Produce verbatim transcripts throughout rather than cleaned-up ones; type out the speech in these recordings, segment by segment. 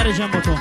کاری جان بۆ تۆ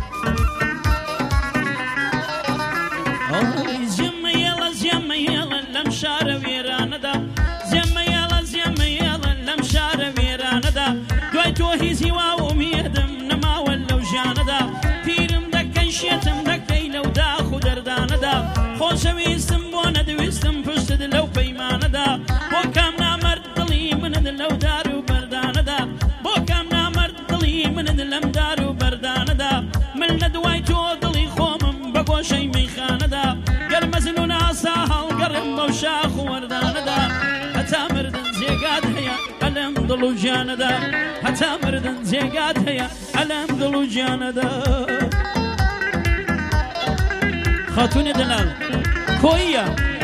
زێمە یێڵە زێمە یێڵە لەم شارە وێرانەدا زێمە یێڵە زێمە یێڵە لەم شارە وێرانەدا دوای تۆ هیچ هیوا و ئومێدم نەماوە لەو ژیانەدا پیرم دەکەی شێتم دەکەی لەو داخ و دەردانەدا خۆشەویستم بۆ نەدەویستم پشتت لەو پەیمانەدا بۆ کام نامەرد دڵی منت لەو دار و بەردانەدا بۆ کام نامەرد دڵی منت لەم دار و بەردانەدا من لە دوای تۆ دڵی خۆمم بە گۆشەی مەیخانەدا گەر مەزنون ئاسا هەڵگەڕم بەو شاخ و وەردانەدا هەتا مردن جێگات هەیە ئەلەم دڵ و گیانەدا هەتا مردن جێگات هەیە ئەلەم دڵ و گیانەدا خاتونی دەلال کۆیە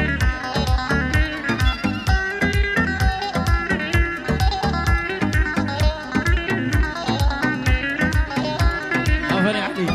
ئەفەری عەلی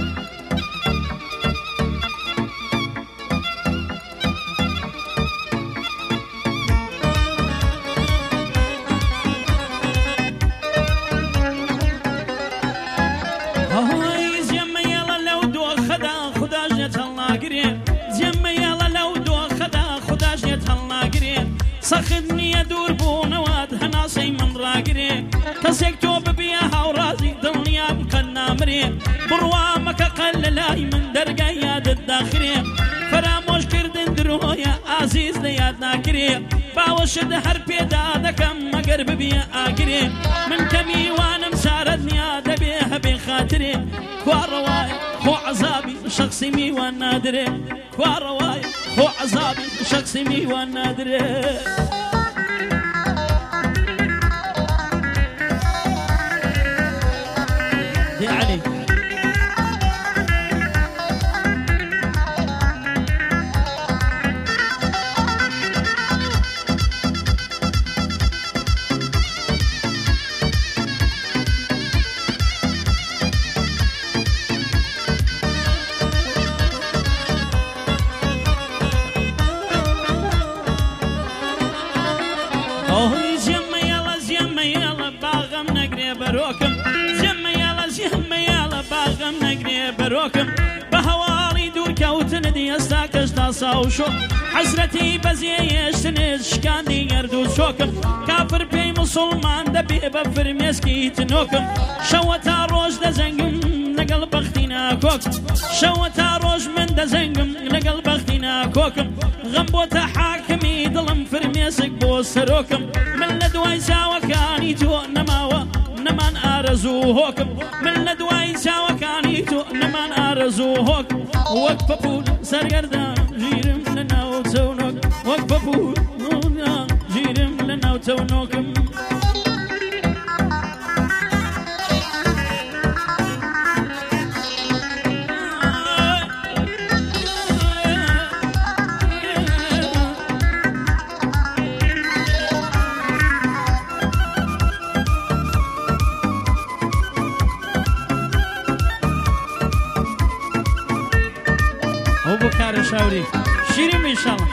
سەخت نییە دوور بوونەوەت هەناسەی من ڕاگرێ کەسێک تۆ ببیە هاوڕازی دڵنیا بکەن نامرێ بڕوا مەکە قەل لە لای من دەرگای یادت داخرێ فەرامۆشکردن درۆیە ئازیز لە یاد ناکرێ باوەشت هەر پێدا دەکەم مەگەر ببیە ئاگرێ من کە میوانم سارەت نیا دەبێ هەبێ خاترێ کواڕەوایە خۆ عەزابی شەخسی میوان نادرێ کواڕەوایە خۆ عەزابی شەخسی میوان نادرێ دێ عەلی بە هەواڵی دوورکەوتنت ئێستا کەشتا ساوشۆ حەسرەتی بەزێیەشتنت شکاندی گەرد و چۆکم کافر پێی موسڵمان دەبێ بە فرمێسکی تنۆکم شەوە تا ڕۆژ دەزەنگم لەگەڵ بەختی ناکۆکم شەوە تا ڕۆژ من دەزەنگم لەگەڵ بەختی ناکۆکم غەم بۆتە حاکمی دڵم فرمێسک بۆ سەرۆکم من لە دوای چاوەکانی تۆ نەماوە نەمان ئارەزوو هۆکم من لە دوای چاوەکانی تۆ نەمان ئارەزوو هۆکم وەک پەپول سەرگەردان ژیرم لە ناو چەونۆک وەک پەپول ژیرم لە ناو چەونۆکم شاوری شیرین انشالله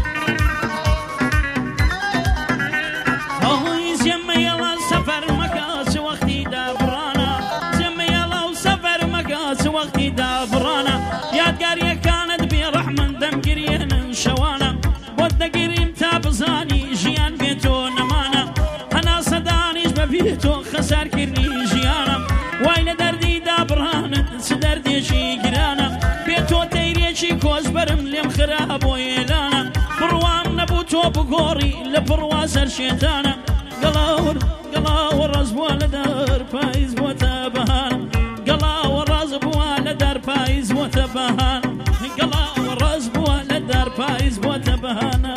آهای زمه یلا سفر مکاس وقتی دابرانا زمه یلا سفر مکاس وقتی دابرانا یادگار یکاند بی رحمن دم گریان شوانا بود دگریم تابزانی جیان بیتو نمانا هنا صدانیش ببیتو خسار کرنی جیانا وای لدردی دابرانا سدردیشی گرانا بیتو تیریشی کوز برم لێم خراپۆ ئێلانە بڕوام نەبوو تۆ بگۆڕی لە بڕوا سەر شێتانە گەڵاوە گەڵاوە ڕاز بووە لە دەر پاییز بۆتە بەهان گەڵاوە ڕاز بووە لە دەر پاییز بۆتە بەهان گەڵاوە ڕاز بووە لە دەر پاییز بۆتە بەهانە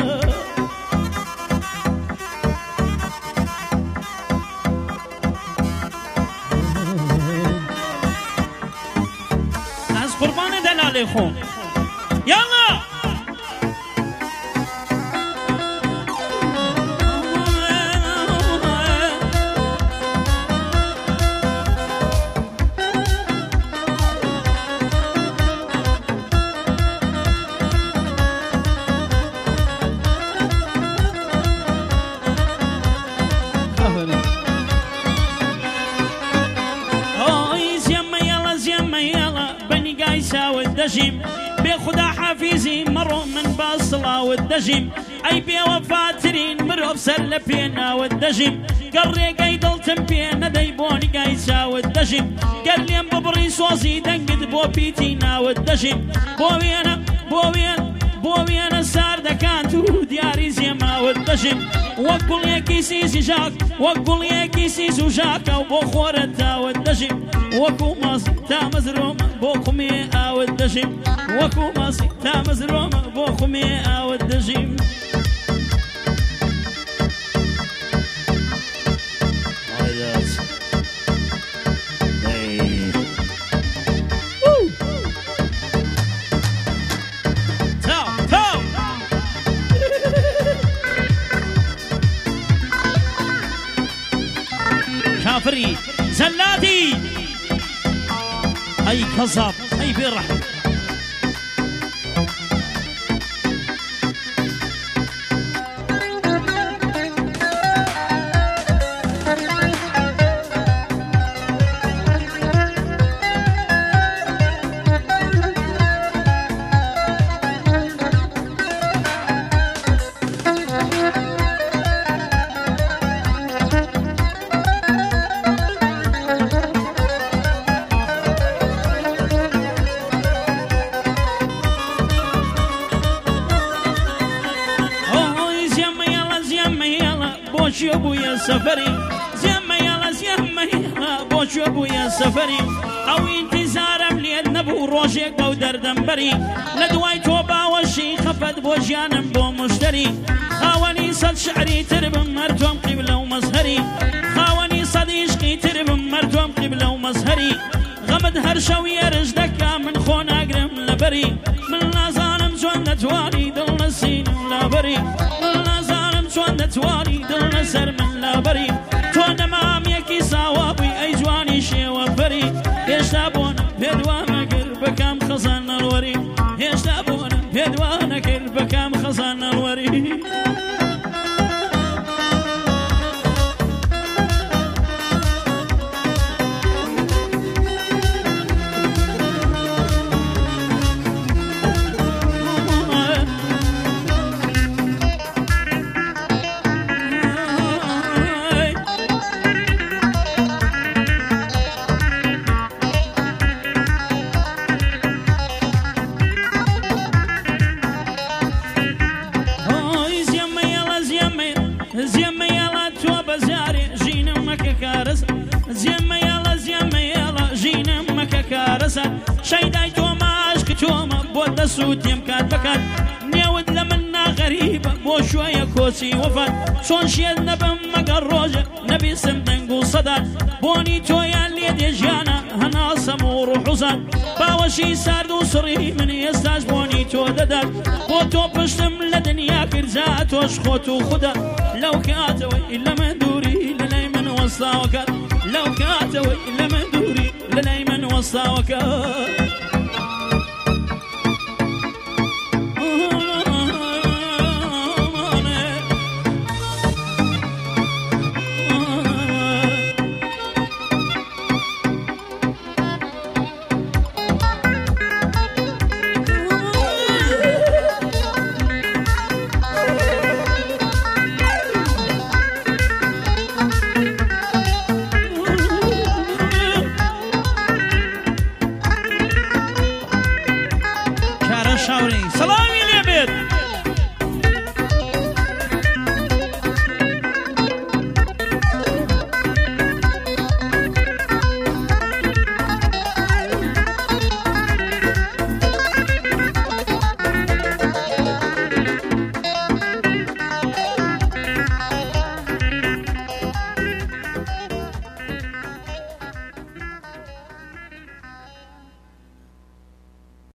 ئەس قوربانە دەلالێ خۆم يلا والدجيم بخدا حافيزي مرو من باصلا والدجيم أي بي وفاترين مرو بسر بينا والدجيم قري قيدل تنبينا ديبوني قايسا والدجيم قال لي ببري صوزي دنقد بو بيتينا والدجيم بوينا بوينا بوينا سار دكانتو دياري زيما والدجيم وقل يا كيسيس جاك وقل يا كيسيس وجاك وبو خورتا والدجيم وكو ماصي تا مزروم بو خميئة والدجيم وكو ماصي تا مزروم بو خميئة والدجيم كافري زلاتي أي كذاب أي برحمة بوشي ابويا سفري زيما يلا زيما يلا بوشي ابويا سفري او انتظار مليت نبو روشك بو دردنبري لدواي توبا وشي خفت بوجيانم بو مشتري خاوني صد شعري ترب مرتوم قبله ومزهري خاوني صد عشقي ترب مرتوم قبله ومزهري غمد هرشوي رجلك من خون اقرم لبري من لا ظالم جون نتواني دل نسين لبري من لا ظالم جون نتواني دل نسر من لبري تو نمام يكي صوابي اي جواني شي وبري يشتابون بدوانا كربكام خزان الوري يشتابون بدوانا كربكام خزان الوري زيما يلا تو بزاري جينا مكا كارس زيما يلا زيما يلا جينا مكا كارس شيداي تو ماشك تو ما بود سوت يمكاد بكات نيود لمنا غريبة بو شوية كوسي وفات شون شيل نبم مقروجة نبي سمدنقو صدات بوني تو يالي ديجانا هنا سمور وحزان باوشي ساردو صري من يستاج بوني تو ددات بو تو بشتم لدنيا كرزات وشخوتو خدا لو كاتوي إلا من دوري لليمن وسطا وكات لو كاتوي إلا من دوري لليمن وسطا وكات سلامي لبيت